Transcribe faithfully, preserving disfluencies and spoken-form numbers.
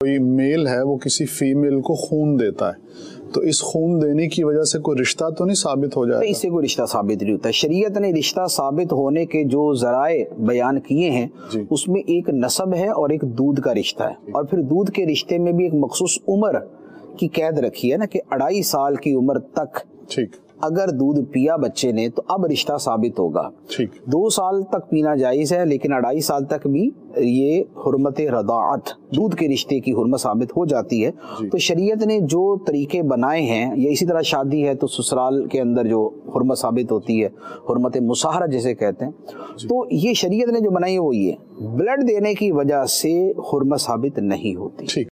कोई मेल है वो किसी फीमेल को खून देता है, तो इस खून देने की वजह से कोई रिश्ता तो नहीं साबित हो जाएगा? इससे कोई रिश्ता साबित नहीं होता। शरीयत ने रिश्ता साबित होने के जो जराए बयान किए हैं उसमें एक नसब है और एक दूध का रिश्ता है, और फिर दूध के रिश्ते में भी एक मखसूस उम्र की कैद रखी है ना, कि अढ़ाई साल की उम्र तक ठीक अगर दूध पिया बच्चे ने तो अब रिश्ता साबित होगा। ठीक दो साल तक पीना जायज है, लेकिन अढ़ाई साल तक भी ये हुर्मत रदाअत, दूध के रिश्ते की हुर्मत साबित हो जाती है। तो शरीयत ने जो तरीके बनाए हैं, ये इसी तरह शादी है तो ससुराल के अंदर जो हुर्मत साबित होती है, हुर्मत मुसाहरा जिसे कहते हैं, तो ये शरीयत ने जो बनाई है वो ये ब्लड देने की वजह से हुर्मत साबित नहीं होती।